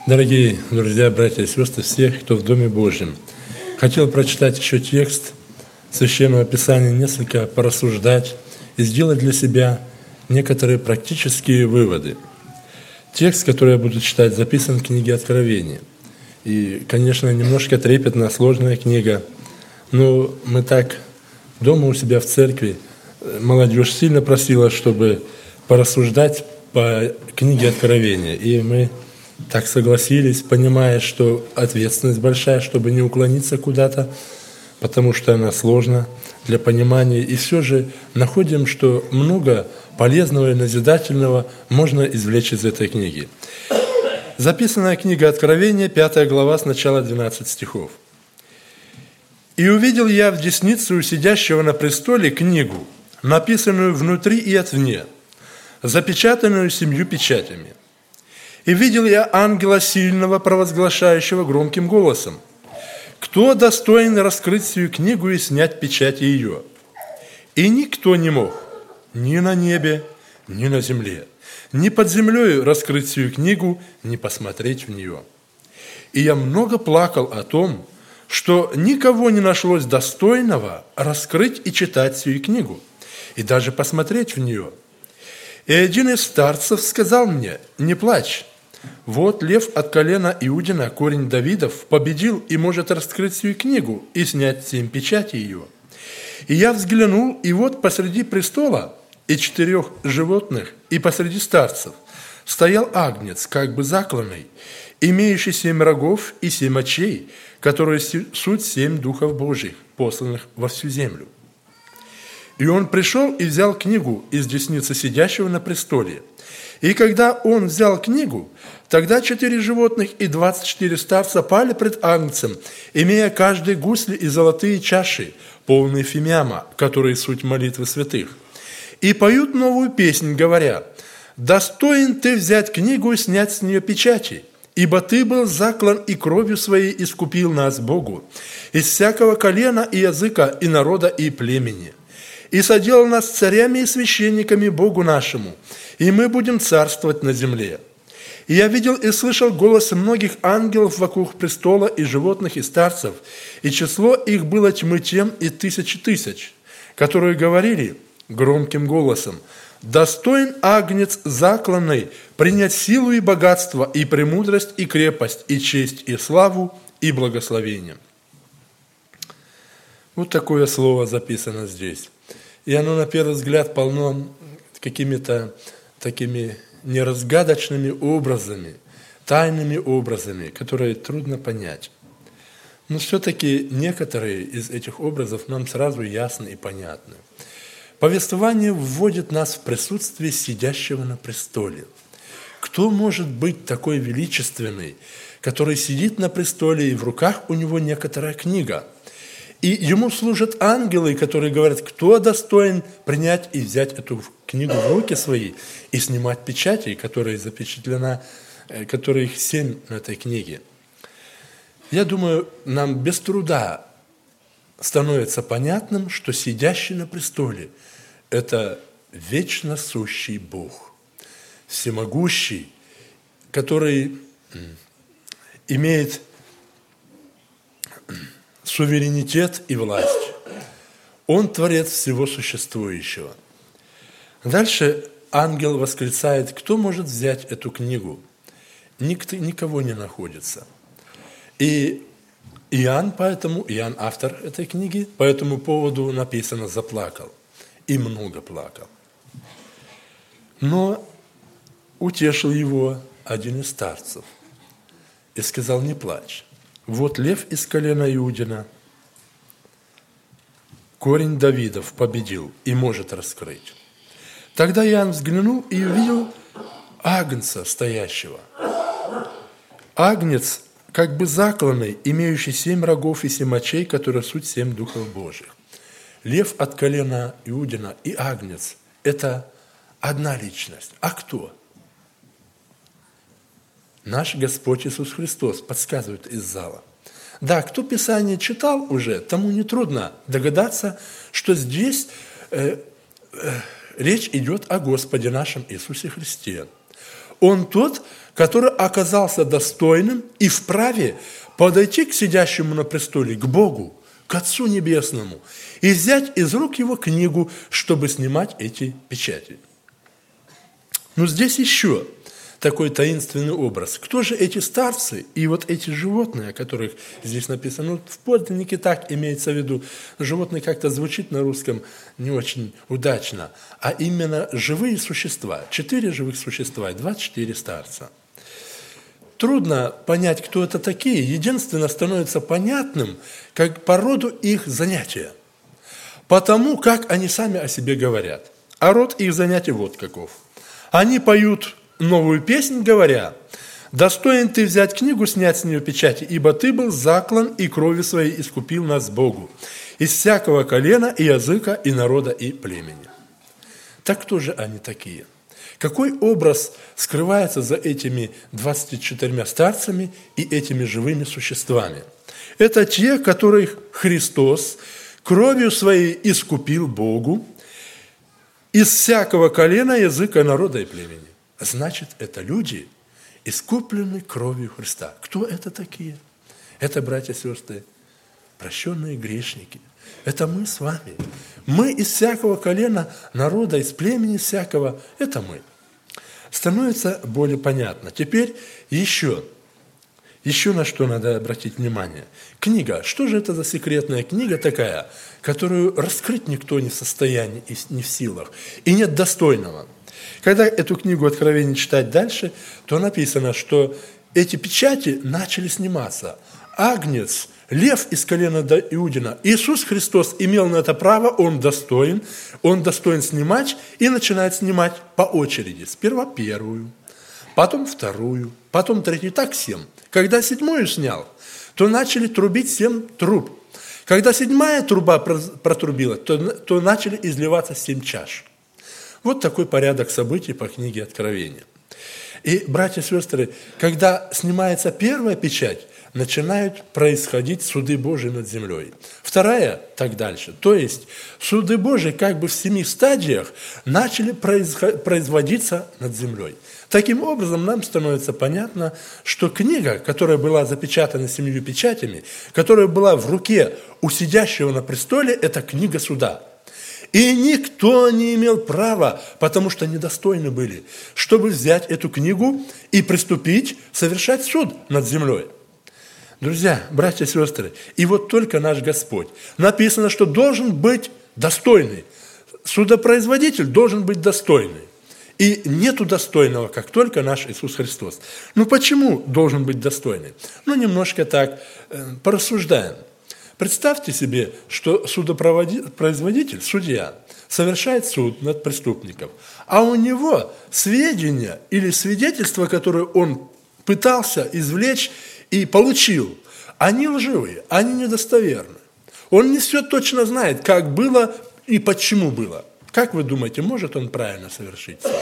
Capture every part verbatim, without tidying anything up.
Дорогие друзья, братья и сестры, всех, кто в Доме Божьем, хотел прочитать еще текст Священного Писания, несколько порассуждать и сделать для себя некоторые практические выводы. Текст, который я буду читать, записан в книге Откровения. И, конечно, немножко трепетная, сложная книга, но мы так дома у себя в церкви, молодежь сильно просила, чтобы порассуждать по книге Откровения. И мы так согласились, понимая, что ответственность большая, чтобы не уклониться куда-то, потому что она сложна для понимания. И все же находим, что много полезного и назидательного можно извлечь из этой книги. Записанная книга Откровения, пятая глава, с начала двенадцати стихов. «И увидел я в деснице у сидящего на престоле книгу, написанную внутри и отвне, запечатанную семью печатями. И видел я ангела сильного, провозглашающего громким голосом: кто достоин раскрыть сию книгу и снять печати ее? И никто не мог ни на небе, ни на земле, ни под землей раскрыть сию книгу, ни посмотреть в нее. И я много плакал о том, что никого не нашлось достойного раскрыть и читать сию книгу, и даже посмотреть в нее. И один из старцев сказал мне: не плачь, вот лев от колена Иудина, корень Давидов, победил и может раскрыть сию книгу и снять семь печати ее. И я взглянул, и вот посреди престола и четырех животных, и посреди старцев стоял агнец, как бы закланный, имеющий семь рогов и семь очей, которые суть семь духов Божьих, посланных во всю землю. И он пришел и взял книгу из десницы сидящего на престоле. И когда он взял книгу, тогда четыре животных и двадцать четыре старца пали пред агнцем, имея каждый гусли и золотые чаши, полные фимиама, которые суть молитвы святых. И поют новую песнь, говоря: «Достоин ты взять книгу и снять с нее печати, ибо ты был заклан и кровью своей искупил нас Богу, из всякого колена и языка, и народа, и племени. И соделал нас царями и священниками Богу нашему, и мы будем царствовать на земле. И я видел и слышал голос многих ангелов вокруг престола, и животных, и старцев, и число их было тьмы тем и тысячи тысяч, которые говорили громким голосом: достоин агнец закланный принять силу и богатство, и премудрость, и крепость, и честь, и славу, и благословение». Вот такое слово записано здесь. И оно, на первый взгляд, полно какими-то такими неразгадочными образами, тайными образами, которые трудно понять. Но все-таки некоторые из этих образов нам сразу ясны и понятны. Повествование вводит нас в присутствие сидящего на престоле. Кто может быть такой величественный, который сидит на престоле, и в руках у него некоторая книга? И ему служат ангелы, которые говорят: кто достоин принять и взять эту книгу в руки свои и снимать печати, которые запечатлена, которых семь на этой книге. Я думаю, нам без труда становится понятным, что сидящий на престоле – это вечно сущий Бог, всемогущий, который имеет суверенитет и власть. Он творец всего существующего. Дальше ангел восклицает: кто может взять эту книгу? Никто, никого не находится. И Иоанн, поэтому, Иоанн, автор этой книги, по этому поводу написано, заплакал. И много плакал. Но утешил его один из старцев и сказал: не плачь. Вот лев из колена Иудина, корень Давидов, победил и может раскрыть. Тогда Иоанн взглянул и увидел агнца стоящего. Агнец, как бы закланный, имеющий семь рогов и семь очей, которые суть семь духов Божьих. Лев от колена Иудина и агнец – это одна личность. А кто? Наш Господь Иисус Христос, подсказывает из зала. Да, кто Писание читал уже, тому нетрудно догадаться, что здесь э, э, речь идет о Господе нашем Иисусе Христе. Он тот, который оказался достойным и вправе подойти к сидящему на престоле, к Богу, к Отцу Небесному, и взять из рук его книгу, чтобы снимать эти печати. Но здесь еще такой таинственный образ. Кто же эти старцы и вот эти животные, о которых здесь написано? Ну, в подлиннике так имеется в виду. Животные как-то звучит на русском не очень удачно, а именно живые существа. Четыре живых существа и двадцать четыре старца. Трудно понять, кто это такие. Единственно становится понятным, как по роду их занятия. Потому, как они сами о себе говорят. А род их занятий вот каков. Они поют новую песнь, говоря: «Достоин ты взять книгу, снять с нее печати, ибо ты был заклан и кровью своей искупил нас Богу из всякого колена и языка и народа и племени». Так кто же они такие? Какой образ скрывается за этими двадцатью четырьмя старцами и этими живыми существами? Это те, которых Христос кровью своей искупил Богу из всякого колена, языка, народа и племени. Значит, это люди, искупленные кровью Христа. Кто это такие? Это, братья и сестры, прощенные грешники. Это мы с вами. Мы из всякого колена, народа, из племени всякого. Это мы. Становится более понятно. Теперь еще, еще на что надо обратить внимание. Книга. Что же это за секретная книга такая, которую раскрыть никто не в состоянии и не в силах, и нет достойного? Когда эту книгу Откровения читать дальше, то написано, что эти печати начали сниматься. Агнец, лев из колена Иудина, Иисус Христос имел на это право, он достоин, он достоин снимать и начинает снимать по очереди. Сперва первую, потом вторую, потом третью, так семь. Когда седьмую снял, то начали трубить семь труб. Когда седьмая труба протрубила, то, то начали изливаться семь чаш. Вот такой порядок событий по книге Откровения. И, братья и сестры, когда снимается первая печать, начинают происходить суды Божии над землей. Вторая, так дальше. То есть, суды Божии как бы в семи стадиях начали производиться над землей. Таким образом, нам становится понятно, что книга, которая была запечатана семью печатями, которая была в руке у сидящего на престоле, это книга суда. И никто не имел права, потому что недостойны были, чтобы взять эту книгу и приступить совершать суд над землей. Друзья, братья и сестры, и вот только наш Господь. Написано, что должен быть достойный. Судопроизводитель должен быть достойный. И нету достойного, как только наш Иисус Христос. Ну почему должен быть достойный? Ну немножко так э, порассуждаем. Представьте себе, что судопроизводитель, судья, совершает суд над преступником, а у него сведения или свидетельства, которые он пытался извлечь и получил, они лживые, они недостоверны. Он не все точно знает, как было и почему было. Как вы думаете, может он правильно совершить суд,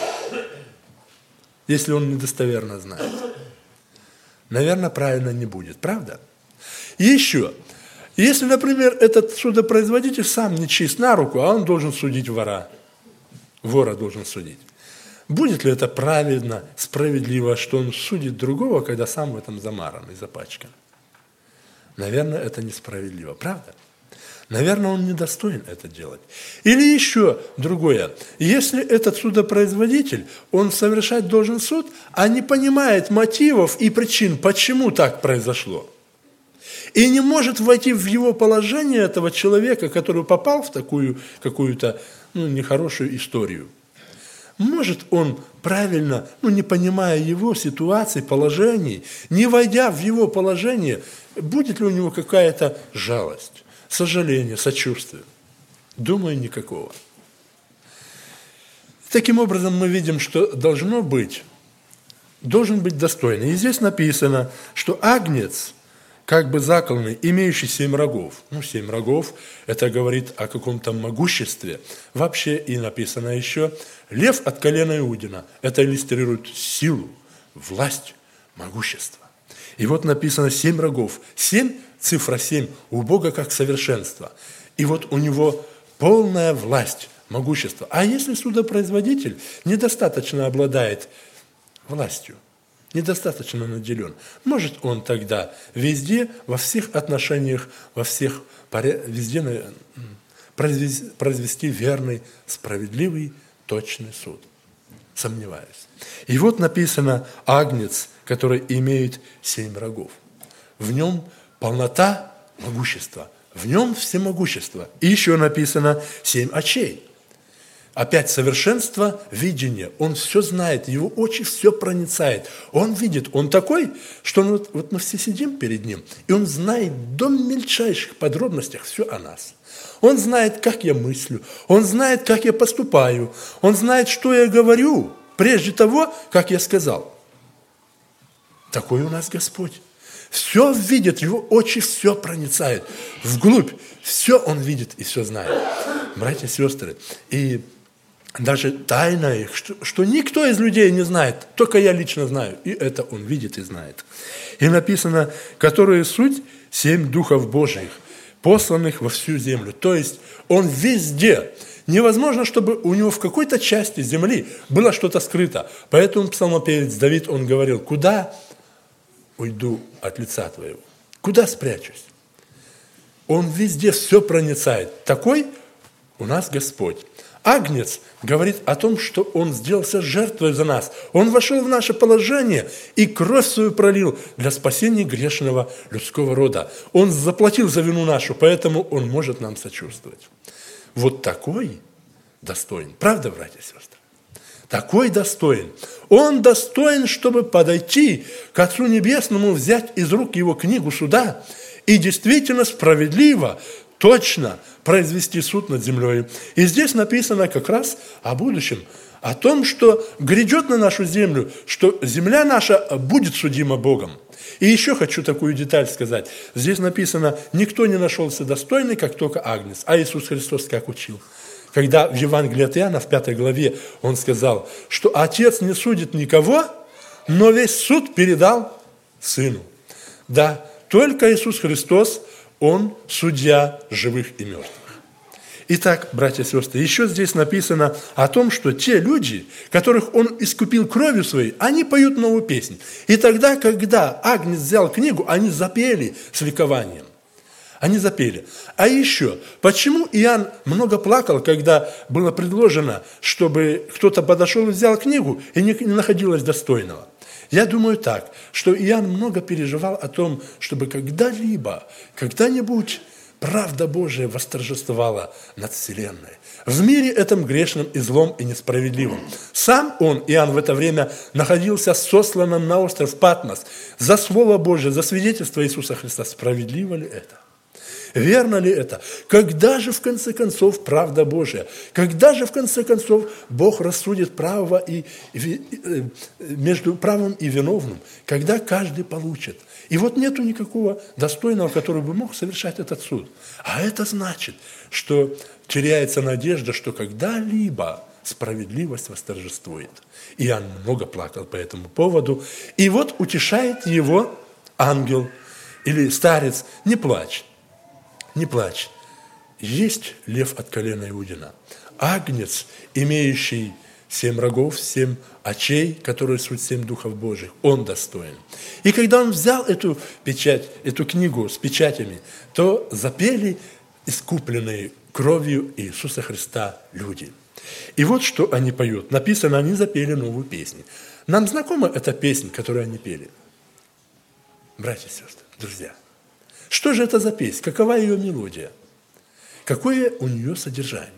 если он недостоверно знает? Наверное, правильно не будет, правда? И еще, если, например, этот судопроизводитель сам не чист на руку, а он должен судить вора, вора должен судить, будет ли это правильно, справедливо, что он судит другого, когда сам в этом замаран и запачкан? Наверное, это несправедливо, правда? Наверное, он недостоин это делать. Или еще другое. Если этот судопроизводитель, он совершать должен суд, а не понимает мотивов и причин, почему так произошло, и не может войти в его положение этого человека, который попал в такую какую-то ну, нехорошую историю, может он правильно, ну, не понимая его ситуации, положений, не войдя в его положение, будет ли у него какая-то жалость, сожаление, сочувствие? Думаю, никакого. Таким образом, мы видим, что должно быть, должен быть достойный. И здесь написано, что агнец, как бы закланный, имеющий семь рогов. Ну, семь рогов, это говорит о каком-то могуществе. Вообще и написано еще, лев от колена Иудина. Это иллюстрирует силу, власть, могущество. И вот написано семь рогов. Семь, цифра семь, у Бога как совершенство. И вот у него полная власть, могущество. А если судопроизводитель недостаточно обладает властью, недостаточно наделен. Может он тогда везде, во всех отношениях, во всех везде произвести верный, справедливый, точный суд? Сомневаюсь. И вот написано агнец, который имеет семь рогов. В нем полнота могущества, в нем всемогущество. И еще написано семь очей. Опять совершенство видения. Он все знает, его очи все проницает. Он видит, он такой, что он, вот, вот мы все сидим перед ним, и он знает до мельчайших подробностей все о нас. Он знает, как я мыслю, он знает, как я поступаю, он знает, что я говорю, прежде того, как я сказал. Такой у нас Господь. Все видит, его очи все проницают. Вглубь все он видит и все знает. Братья и сестры, и даже тайна их, что, что никто из людей не знает, только я лично знаю. И это он видит и знает. И написано, которые суть семь духов Божьих, посланных во всю землю. То есть он везде. Невозможно, чтобы у него в какой-то части земли было что-то скрыто. Поэтому псалмопевец Давид, он говорил, куда уйду от лица твоего? Куда спрячусь? Он везде все проницает. Такой у нас Господь. Агнец говорит о том, что он сделался жертвой за нас. Он вошел в наше положение и кровь свою пролил для спасения грешного людского рода. Он заплатил за вину нашу, поэтому он может нам сочувствовать. Вот такой достоин. Правда, братья и сестры? Такой достоин. Он достоин, чтобы подойти к Отцу Небесному, взять из рук его книгу суда и действительно справедливо, точно произвести суд над землей. И здесь написано как раз о будущем, о том, что грядет на нашу землю, что земля наша будет судима Богом. И еще хочу такую деталь сказать. Здесь написано, никто не нашелся достойный, как только агнец, а Иисус Христос как учил. Когда в Евангелии от Иоанна, в пятой главе, он сказал, что Отец не судит никого, но весь суд передал Сыну. Да, только Иисус Христос, Он судья живых и мертвых. Итак, братья и сестры, еще здесь написано о том, что те люди, которых Он искупил кровью Своей, они поют новую песнь. И тогда, когда Агнец взял книгу, они запели с ликованием. Они запели. А еще, почему Иоанн много плакал, когда было предложено, чтобы кто-то подошел и взял книгу, и не находилось достойного? Я думаю так, что Иоанн много переживал о том, чтобы когда-либо, когда-нибудь правда Божия восторжествовала над вселенной. В мире этом грешном и злом и несправедливом. Сам он, Иоанн, в это время находился сосланным на остров Патмос за Слово Божие, за свидетельство Иисуса Христа. Справедливо ли это? Верно ли это? Когда же в конце концов правда Божия? Когда же в конце концов Бог рассудит право и, и, между правым и виновным? Когда каждый получит. И вот нету никакого достойного, который бы мог совершать этот суд. А это значит, что теряется надежда, что когда-либо справедливость восторжествует. Иоанн много плакал по этому поводу. И вот утешает его ангел или старец: не плачь. Не плачь. Есть лев от колена Иудина. Агнец, имеющий семь рогов, семь очей, которые суть семь духов Божьих, он достоин. И когда он взял эту печать, эту книгу с печатями, то запели искупленные кровью Иисуса Христа люди. И вот что они поют. Написано, они запели новую песню. Нам знакома эта песня, которую они пели? Братья и сестры, друзья. Что же это за песня? Какова ее мелодия? Какое у нее содержание?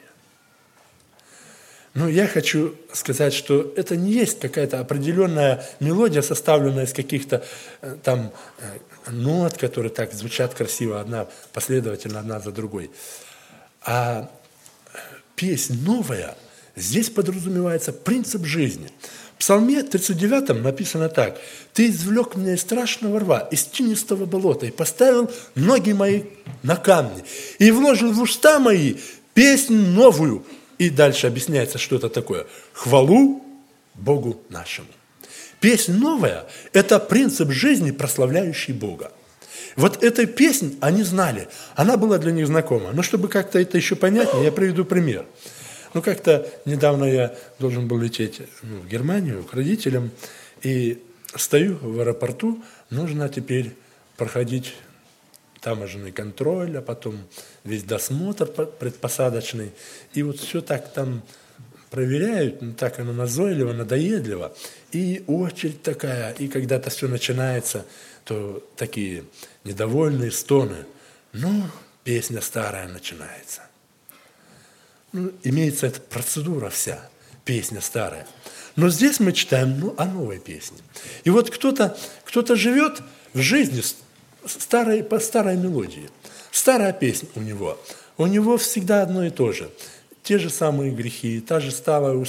Ну, я хочу сказать, что это не есть какая-то определенная мелодия, составленная из каких-то там нот, которые так звучат красиво, одна последовательно, одна за другой. А песня новая, здесь подразумевается принцип жизни. В Псалме тридцать девятом написано так: «Ты извлек меня из страшного рва, из тинистого болота, и поставил ноги мои на камни, и вложил в уста мои песнь новую». И дальше объясняется, что это такое. «Хвалу Богу нашему». Песнь новая – это принцип жизни, прославляющий Бога. Вот эту песнь они знали, она была для них знакома. Но чтобы как-то это еще понятнее, я приведу пример. Ну, как-то недавно я должен был лететь ну, в Германию к родителям, И стою в аэропорту, нужно теперь проходить таможенный контроль, а потом весь досмотр предпосадочный. И вот все так там проверяют, ну, так оно назойливо, надоедливо. И очередь такая, и когда-то все начинается, то такие недовольные стоны. Ну, песня старая начинается. Ну, имеется эта процедура вся, песня старая. Но здесь мы читаем ну, о новой песне. И вот кто-то, кто-то живет в жизни старой, по старой мелодии. Старая песня у него. У него всегда одно и то же. Те же самые грехи, та же старая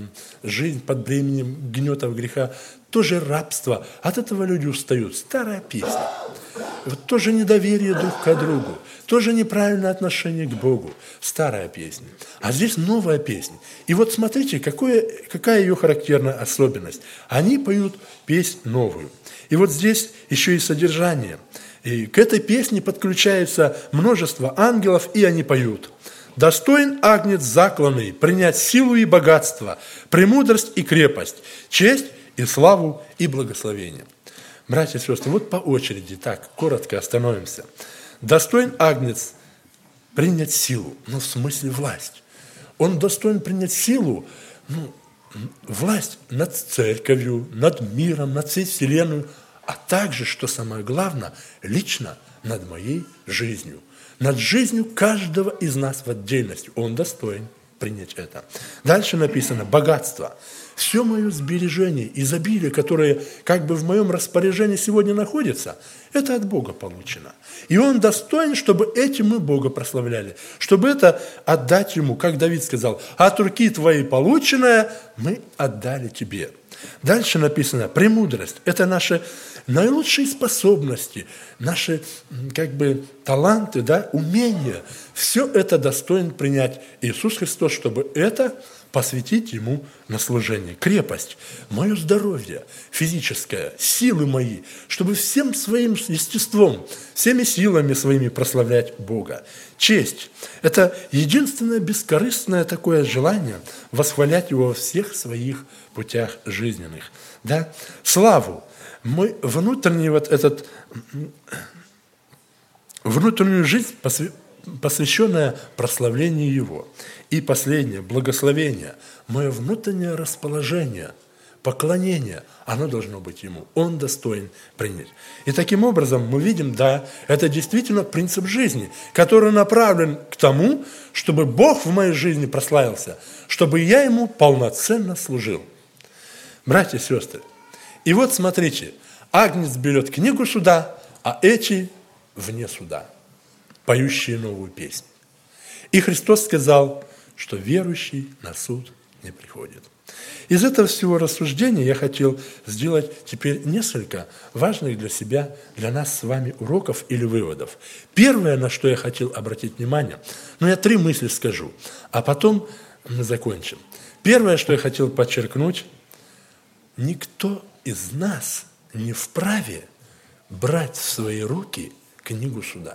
жизнь под бременем гнетов греха, то же рабство. От этого люди устают. Старая песня. Вот то же недоверие друг к другу, тоже неправильное отношение к Богу. Старая песня. А здесь новая песня. И вот смотрите, какое, какая ее характерная особенность. Они поют песнь новую. И вот здесь еще и содержание. И к этой песне подключается множество ангелов, и они поют. «Достоин агнец закланный принять силу и богатство, премудрость и крепость, честь и славу и благословение». Братья и сестры, вот по очереди, так, коротко остановимся. Достоин агнец принять силу, ну, в смысле власть. Он достоин принять силу, ну, власть над церковью, над миром, над всей вселенной, а также, что самое главное, лично над моей жизнью, над жизнью каждого из нас в отдельности. Он достоин принять это. Дальше написано «богатство». Все мое сбережение, изобилие, которое как бы в моем распоряжении сегодня находится, это от Бога получено. И Он достоин, чтобы этим мы Бога прославляли, чтобы это отдать Ему, как Давид сказал, «От руки твоей полученное мы отдали тебе». Дальше написано «премудрость». Это наши наилучшие способности, наши как бы таланты, да, умения. Все это достоин принять Иисус Христос, чтобы это посвятить Ему на служение. Крепость, мое здоровье физическое, силы мои, чтобы всем своим естеством, всеми силами своими прославлять Бога. Честь – это единственное бескорыстное такое желание восхвалять Его во всех своих путях жизненных. Да? Славу, мой внутренний вот этот, внутреннюю жизнь, посвященная прославлению Его. И последнее, благословение, мое внутреннее расположение, поклонение, оно должно быть Ему. Он достоин принять. И таким образом мы видим, да, это действительно принцип жизни, который направлен к тому, чтобы Бог в моей жизни прославился, чтобы я Ему полноценно служил. Братья и сестры, и вот смотрите, агнец берет книгу суда, а эти вне суда, поющие новую песню. И Христос сказал, что верующий на суд не приходит. Из этого всего рассуждения я хотел сделать теперь несколько важных для себя, для нас с вами уроков или выводов. Первое, на что я хотел обратить внимание, ну я три мысли скажу, а потом мы закончим. Первое, что я хотел подчеркнуть, никто из нас не вправе брать в свои руки книгу суда.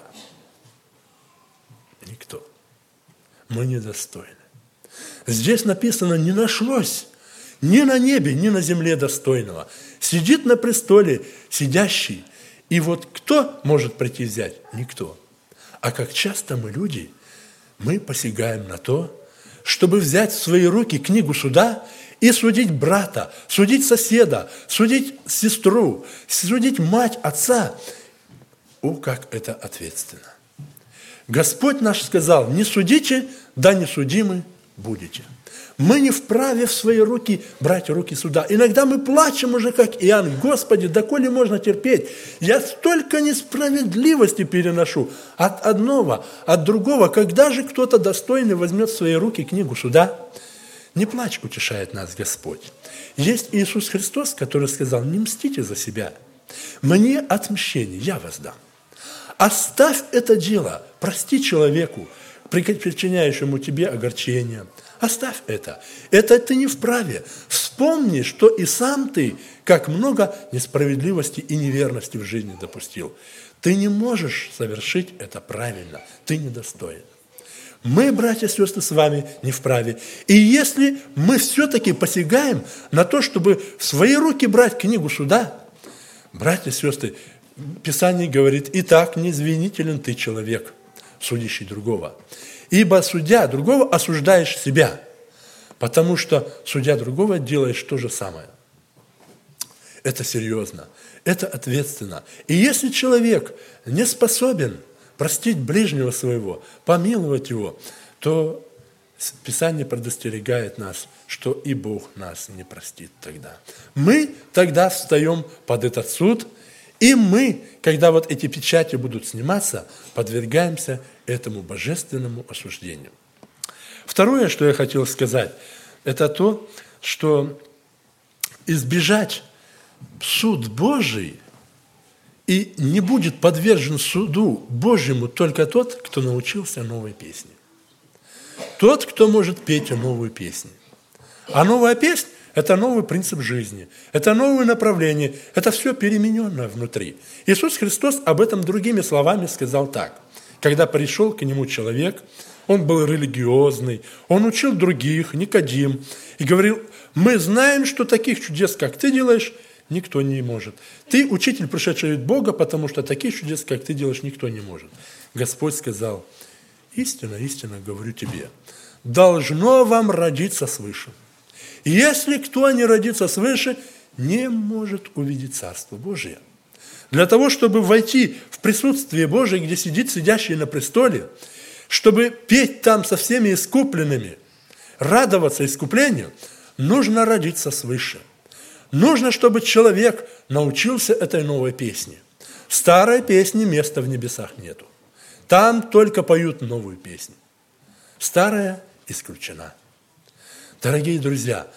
Никто. Мы недостойны. Здесь написано, не нашлось ни на небе, ни на земле достойного. Сидит на престоле сидящий. И вот кто может прийти взять? Никто. А как часто мы, люди, мы посягаем на то, чтобы взять в свои руки книгу суда и судить брата, судить соседа, судить сестру, судить мать, отца. О, как это ответственно. Господь наш сказал, не судите, да не судимы будете. Мы не вправе в свои руки брать руки суда. Иногда мы плачем уже, как Иоанн. Господи, доколе можно терпеть? Я столько несправедливости переношу от одного, от другого. Когда же кто-то достойный возьмет в свои руки книгу суда? Не плачь, утешает нас Господь. Есть Иисус Христос, который сказал, не мстите за себя. Мне отмщение, я воздам. Оставь это дело, прости человеку, причиняющему тебе огорчение. Оставь это. Это ты не вправе. Вспомни, что и сам ты, как много несправедливости и неверности в жизни допустил. Ты не можешь совершить это правильно. Ты недостоин. мы, братья и сестры, с вами не вправе. И если мы все-таки посягаем на то, чтобы в свои руки брать книгу суда, братья и сестры, Писание говорит: «Итак, неизвинителен ты, человек, судящий другого, ибо судя другого осуждаешь себя, потому что судя другого делаешь то же самое». Это серьезно, это ответственно. И если человек не способен простить ближнего своего, помиловать его, то Писание предостерегает нас, что и Бог нас не простит тогда. Мы тогда встаем под этот суд, и мы, когда вот эти печати будут сниматься, подвергаемся этому божественному осуждению. Второе, что я хотел сказать, это то, что избежать суд Божий и не будет подвержен суду Божьему только тот, кто научился новой песне. Тот, кто может петь новую песню. А новая песня – это новый принцип жизни, это новое направление, это все перемененное внутри. Иисус Христос об этом другими словами сказал так. Когда пришел к Нему человек, он был религиозный, он учил других, Никодим, и говорил: мы знаем, что таких чудес, как ты делаешь, никто не может. Ты учитель, пришедший от Бога, потому что таких чудес, как ты делаешь, никто не может. Господь сказал: истинно, истинно говорю тебе, должно вам родиться свыше. И если кто не родится свыше, не может увидеть Царство Божие. Для того, чтобы войти в присутствие Божие, где сидит сидящий на престоле, чтобы петь там со всеми искупленными, радоваться искуплению, нужно родиться свыше. Нужно, чтобы человек научился этой новой песне. В старой песне места в небесах нету. Там только поют новую песню. Старая исключена. Дорогие друзья,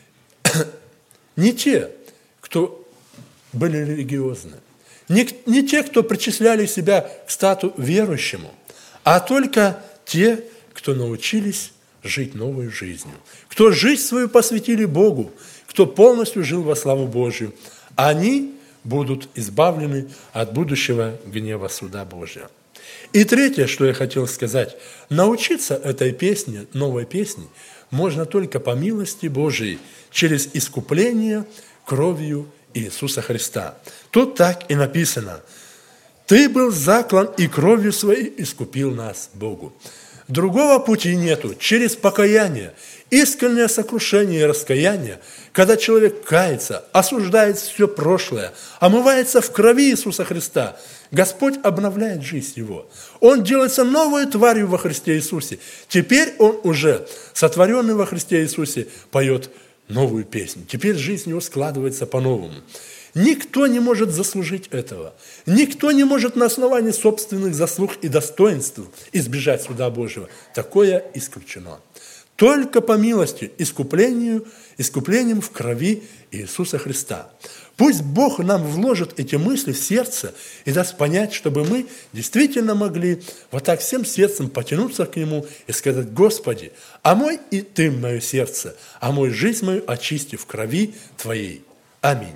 не те, кто были религиозны, не, не те, кто причисляли себя к стату верующему, а только те, кто научились жить новой жизнью, кто жизнь свою посвятили Богу, кто полностью жил во славу Божию, они будут избавлены от будущего гнева суда Божия. И третье, что я хотел сказать, научиться этой песне, новой песне, можно только по милости Божией, через искупление кровью Иисуса Христа. Тут так и написано: «Ты был заклан, и кровью своей искупил нас Богу». Другого пути нету. Через покаяние, искреннее сокрушение и раскаяние, когда человек кается, осуждает все прошлое, омывается в крови Иисуса Христа, Господь обновляет жизнь его. Он делается новой тварью во Христе Иисусе. Теперь он уже, сотворенный во Христе Иисусе, поет новую песню. Теперь жизнь его складывается по-новому. Никто не может заслужить этого. Никто не может на основании собственных заслуг и достоинств избежать суда Божьего. Такое исключено. Только по милости, искуплению, искуплением в крови Иисуса Христа. Пусть Бог нам вложит эти мысли в сердце и даст понять, чтобы мы действительно могли вот так всем сердцем потянуться к Нему и сказать: Господи, омой и Ты мое сердце, омой жизнь мою очисти в крови Твоей. Аминь.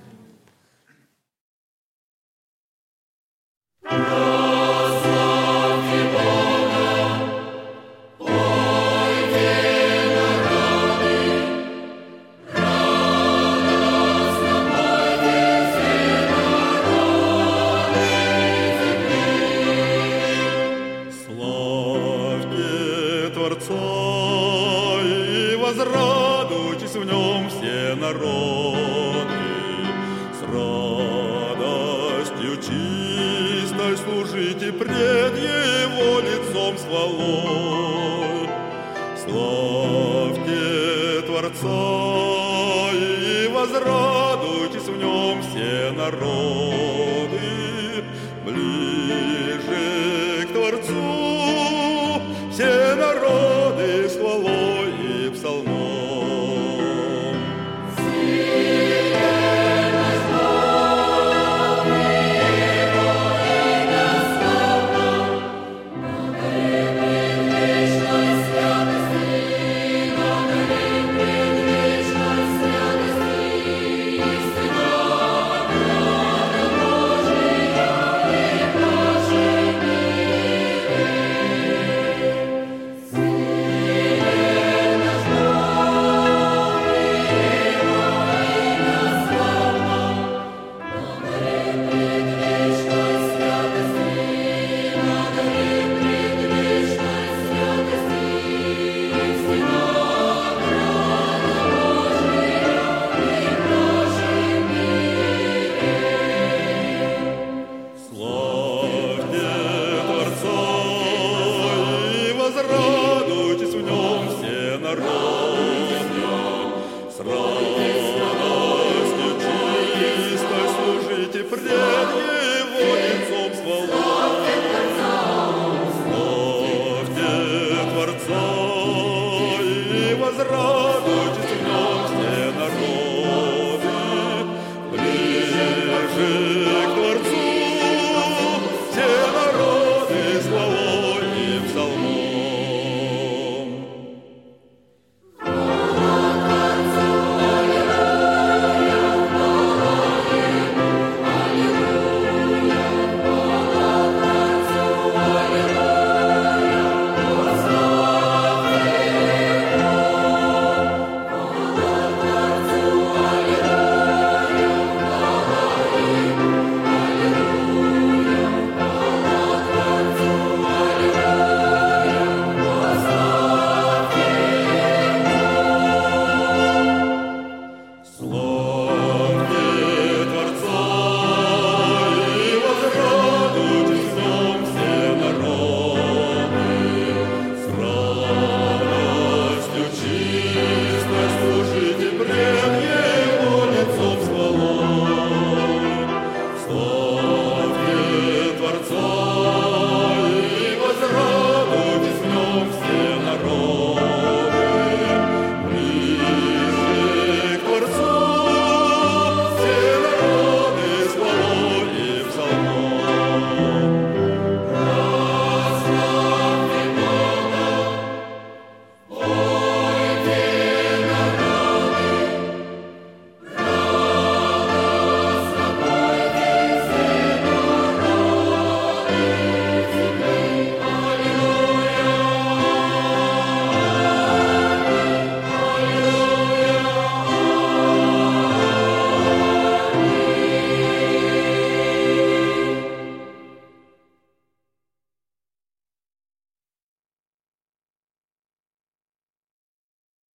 Возрадуйтесь в нем все народы, с радостью чистой служите пред его лицом с хвалой. Славьте Творца и возрадуйтесь в нем все народы, ближе к Творцу все народы с хвалой и псалмом. Божий.